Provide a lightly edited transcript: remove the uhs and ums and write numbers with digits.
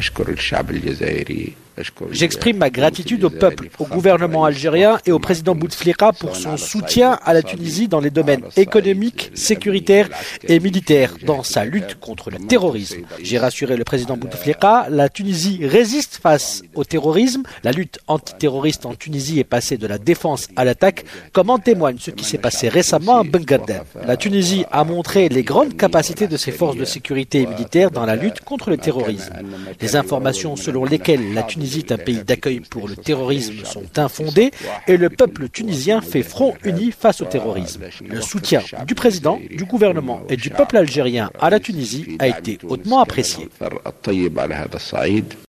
J'exprime ma gratitude au peuple, au gouvernement algérien et au président Bouteflika pour son soutien à la Tunisie dans les domaines économiques, sécuritaires et militaires dans sa lutte contre le terrorisme. J'ai rassuré le président Bouteflika, la Tunisie résiste face au terrorisme. La lutte antiterroriste en Tunisie est passée de la défense à l'attaque, comme en témoigne ce qui s'est passé récemment à Ben Ghadem. La Tunisie a montré les grandes capacités de ses forces de sécurité et militaires dans la lutte contre le terrorisme. Les informations selon lesquelles la Tunisie est un pays d'accueil pour le terrorisme sont infondées et le peuple tunisien fait front uni face au terrorisme. Le soutien du président, du gouvernement et du peuple algérien à la Tunisie a été hautement apprécié.